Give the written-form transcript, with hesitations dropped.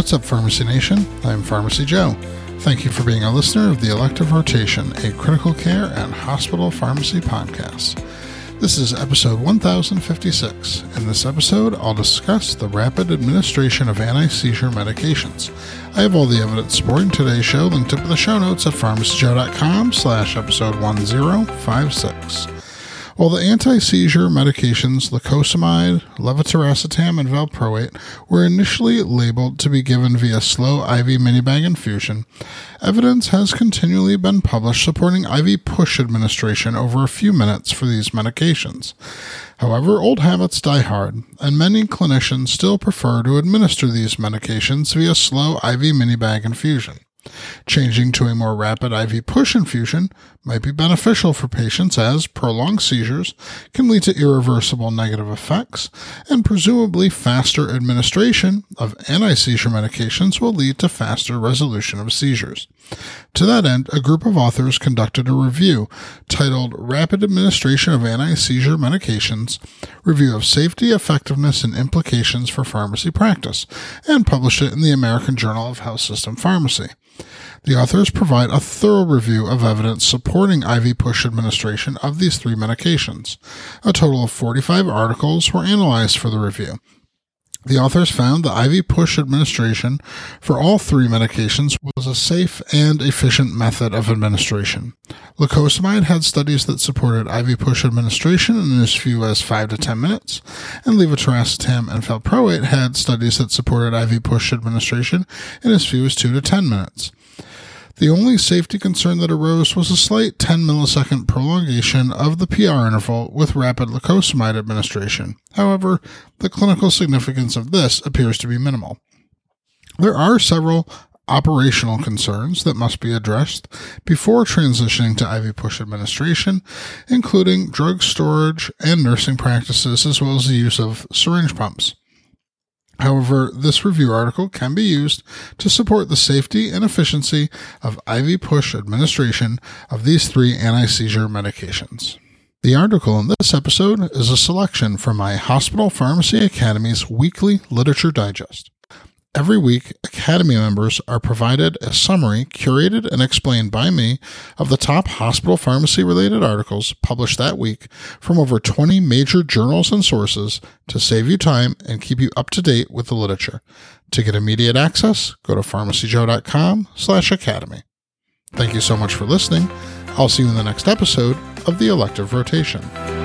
What's up, Pharmacy Nation? I'm Pharmacy Joe. Thank you for being a listener of the Elective Rotation, a critical care and hospital pharmacy podcast. This is episode 1056. In this episode, I'll discuss the rapid administration of anti-seizure medications. I have all the evidence supporting today's show linked up in the show notes at pharmacyjoe.com/episode 1056. While the anti-seizure medications lacosamide, levetiracetam, and valproate were initially labeled to be given via slow IV minibag infusion, evidence has continually been published supporting IV push administration over a few minutes for these medications. However, old habits die hard, and many clinicians still prefer to administer these medications via slow IV minibag infusion. Changing to a more rapid IV push infusion might be beneficial for patients as prolonged seizures can lead to irreversible negative effects, and presumably faster administration of anti-seizure medications will lead to faster resolution of seizures. To that end, a group of authors conducted a review titled Rapid Administration of Anti-Seizure Medications, Review of Safety, Effectiveness, and Implications for Pharmacy Practice, and published it in the American Journal of Health System Pharmacy. The authors provide a thorough review of evidence supporting IV push administration of these three medications. A total of 45 articles were analyzed for the review. The authors found the IV push administration for all three medications was a safe and efficient method of administration. Lacosamide had studies that supported IV push administration in as few as 5 to 10 minutes, and levetiracetam and valproate had studies that supported IV push administration in as few as 2 to 10 minutes. The only safety concern that arose was a slight 10 millisecond prolongation of the PR interval with rapid lacosamide administration. However, the clinical significance of this appears to be minimal. There are several operational concerns that must be addressed before transitioning to IV push administration, including drug storage and nursing practices, as well as the use of syringe pumps. However, this review article can be used to support the safety and efficiency of IV push administration of these three anti-seizure medications. The article in this episode is a selection from my Hospital Pharmacy Academy's weekly literature digest. Every week, Academy members are provided a summary curated and explained by me of the top hospital pharmacy-related articles published that week from over 20 major journals and sources to save you time and keep you up to date with the literature. To get immediate access, go to pharmacyjoe.com/academy. Thank you so much for listening. I'll see you in the next episode of The Elective Rotation.